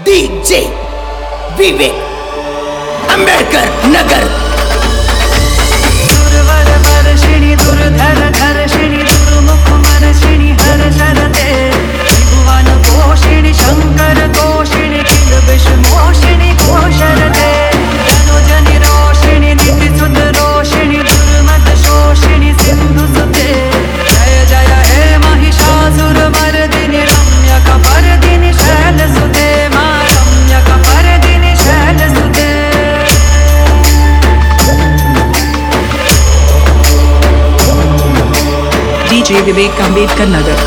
DJ Vivek Ambedkar नगर। दुर्वर वर्षिणी दुर्धर धर्षिणी दुर्मुख मर्षिणी हर शरते त्रिभुवन पोषिणी शंकर तोषिणी किल विषमोषिणी घोषरते धनुजनि रोषिणी निधि सुत रोषिणी दुर्मद शोषिणी सिंधु सुते जय जय हे महिषासुर मर्दिनि रम्यक परदिनि शैल सुते मां रम्यक परदिनि शैल सुते। डीजे विवेक अंबेडकर नगर।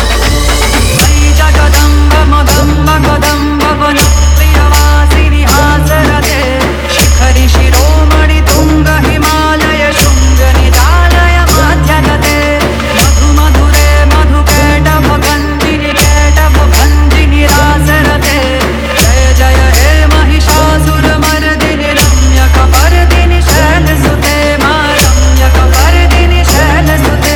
जगदम्ब मदम्ब कदम्ब वन प्रियवासिनि हासरते शिखरि शिरोमणि तुंग हिमालय शृंग निदालय माध्यगते मधु मधुरे मधुकैटभ गन्धिनि कैटभ भञ्जिनि रासरते जय जय हे महिषासुर मर्दिनि रम्यक परदिनि शैल सुते मां रम्यक परदिनि शैल सुते।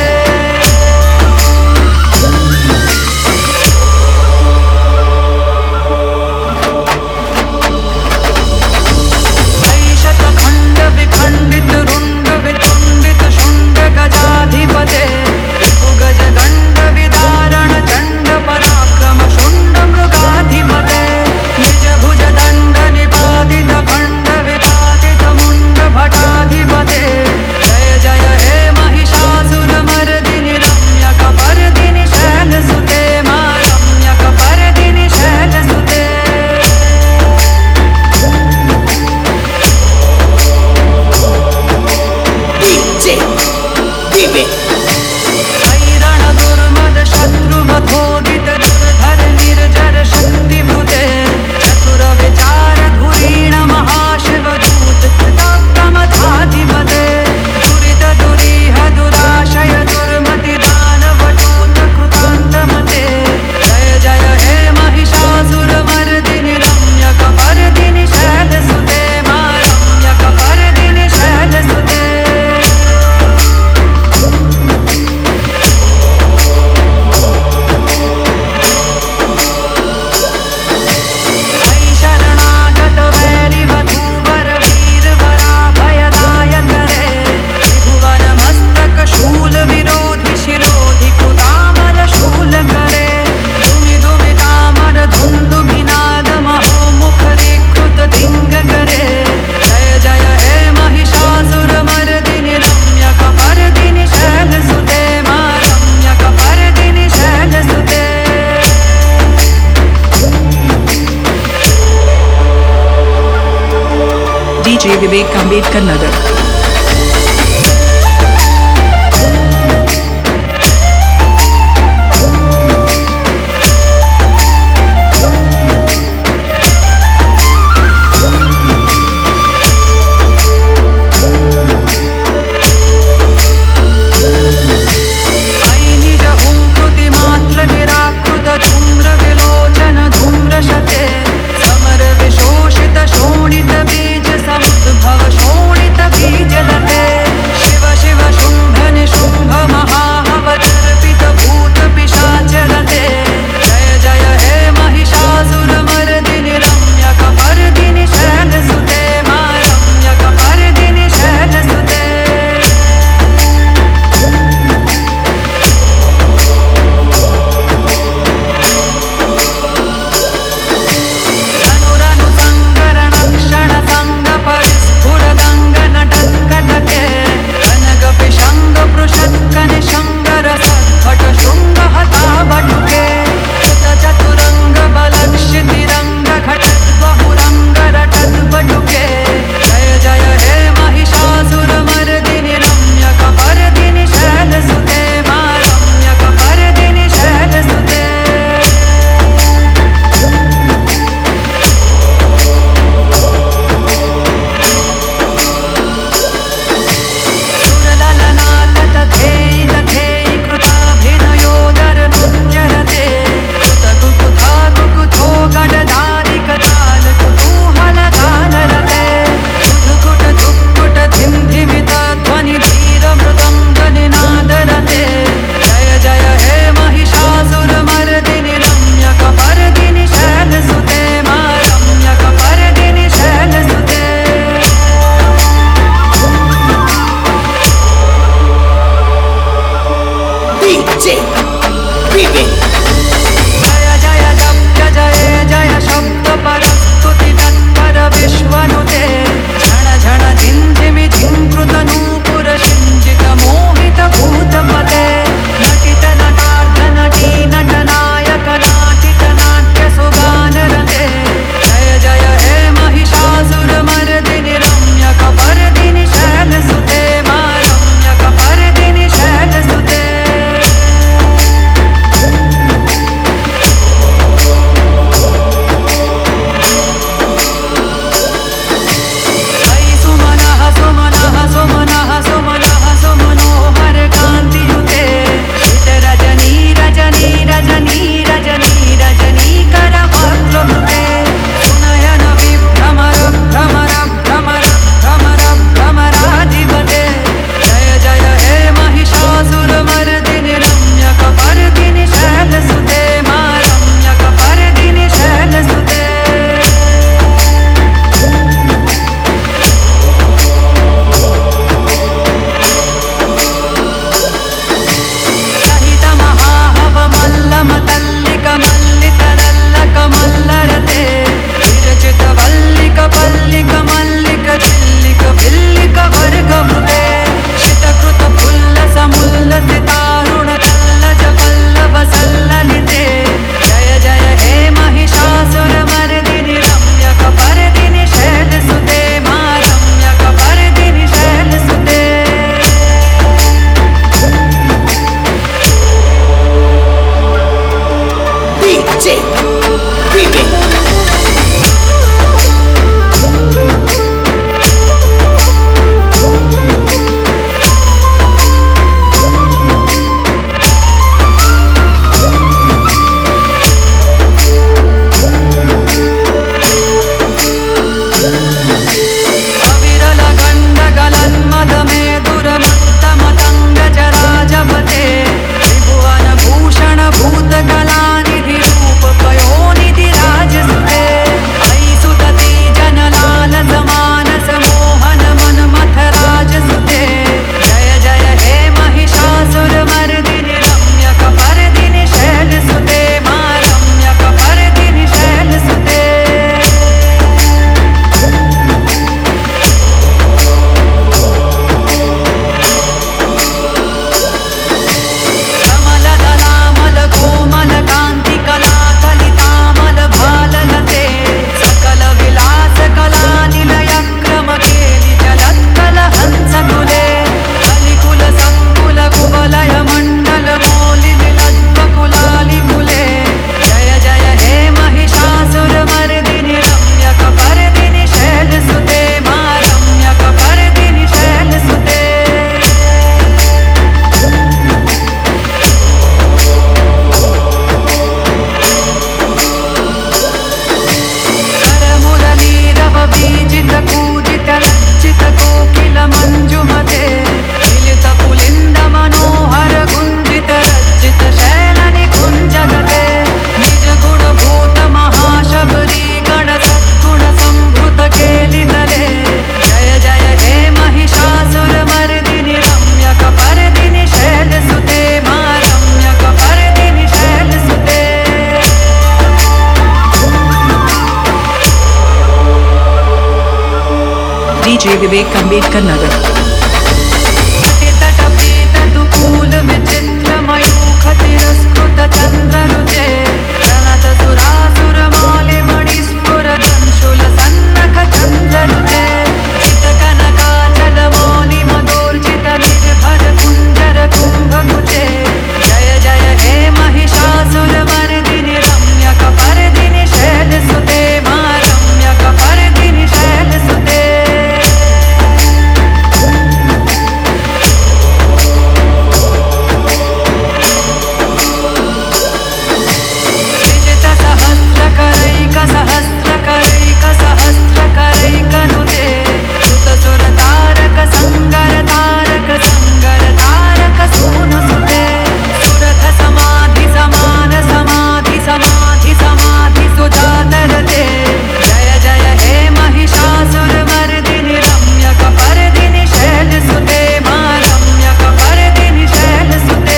विखंडित रुंड वितुंडित शुंड गजाधिपते गज गंड विदारण चंड पराक्रम शुंड मृगाधिपते निज भुज दंड निपातित खंड विपातित मुंड भटाधिपते जय जय हे महिषासुर मर्दिनि रम्यक परदिनि शैल सुते मां रम्यक परदिनि शैल सुते। डीजे विवेक हैरण दुर्मद शत्रुवधोदित दुर्धर निर्जर शक्तिभूते चतुर विचार धुरीण महाशिव दूत कृताक्रमधाधिपते दुरित दुरीह दुराशय दुर्मति दानवटूत कृतान्तमते जय जय हे महिषासुर मर्दिनि रम्यक परदिनि शैल सुते मां रम्यक परदिनि शैल सुते। शरणागत वैरि वधूवर वीर वराभयदायक रे त्रिभुवन मस्तक शूल विरोधि शिरोधि कृतामल शूल करे धुमि धुमि तामर धुंधु भिनाद महो मुखरि कृत धिंग करे जय जय हे महिषासुर मर्दिनि रम्यक परदिनि शैल सुते मां रम्यक परदिनि शैल सुते। डीजे विवेक अंबेडकर नगर। निज हुंकृति मात्र निराकृत धूम्र विलोचन धूम्रशते समर विशोषित शोणित बीज समुद्भव शोणित बीज DJ Vivek Ambedkar Nagar. तटपीतदुकूल विचित्रमयूखतिरस्कृत चन्द्ररुचे प्रणत सुरासुरमाले मणिस्फुरदंशुल सन्नख चन्द्ररुचे चितकनकाचलमौलि मदोर्जित निर्भर कुञ्जर कुम्भकुचे जय जय हे महिषासुरमर्दिनि रम्यकपर्दिनि शैलसुते मा रम्यकपर्दिनि शैलसुते सहस्रकरैकनुते सुतसुरतारक संगर तारक संगर तारक सूनुसुते सुरथ समाधि समान समाधि समाधि समाधि सुजातरते जय जय हे महिषासुरमर्दिनि रम्यकपर्दिनि शैलसुते मा रम्यकपर्दिनि शैलसुते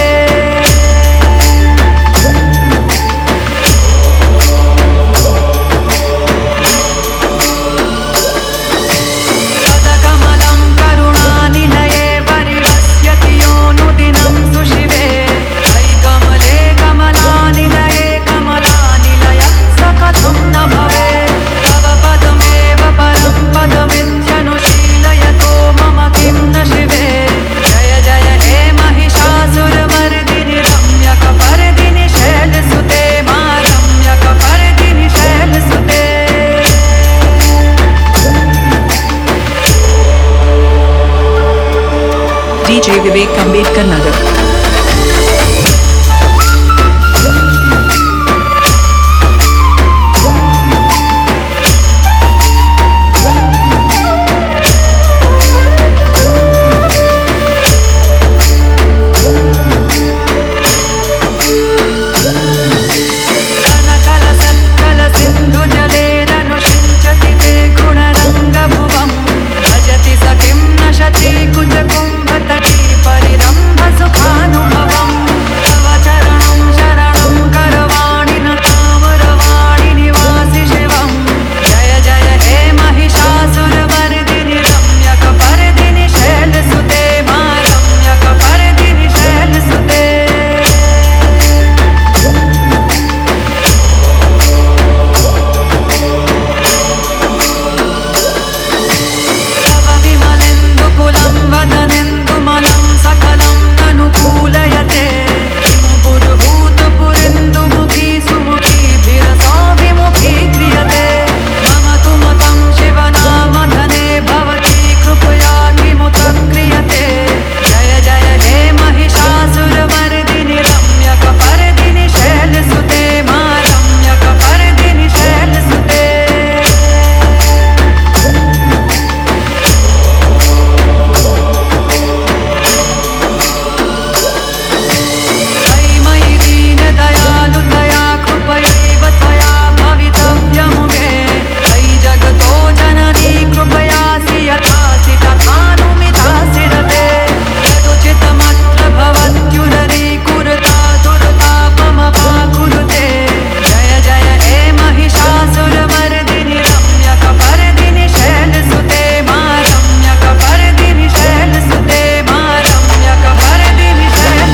DJ Vivek Ambedkar Nagar.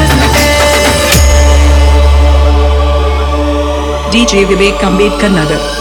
DJ Vivek Ambedkar Nagar.